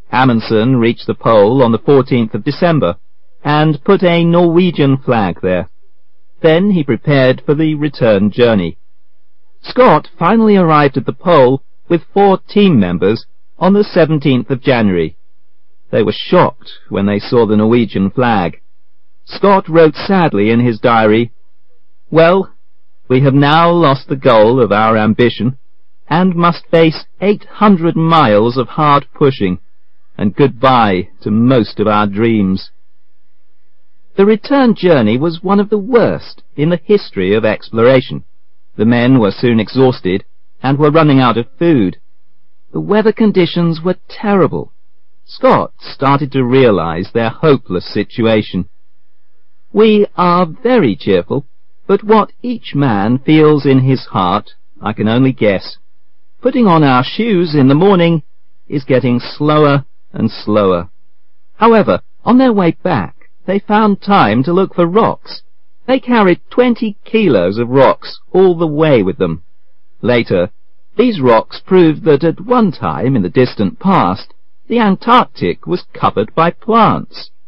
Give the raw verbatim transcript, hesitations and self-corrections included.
Amundsen reached the pole on the fourteenth of December, and put a Norwegian flag there. Then he prepared for the return journey. Scott finally arrived at the pole with four team members on the seventeenth of January. They were shocked when they saw the Norwegian flag. Scott wrote sadly in his diary, "Well, we have now lost the goal of our ambition, and must face eight hundred miles of hard pushing, and goodbye to most of our dreams." The return journey was one of the worst in the history of exploration. The men were soon exhausted, and were running out of food. The weather conditions were terrible. Scott started to realize their hopeless situation. "We are very cheerful, but what each man feels in his heart, I can only guess. Putting on our shoes in the morning is getting slower and slower." However, on their way back, they found time to look for rocks. They carried twenty kilos of rocks all the way with them. Later, these rocks proved that at one time in the distant past, the Antarctic was covered by plants.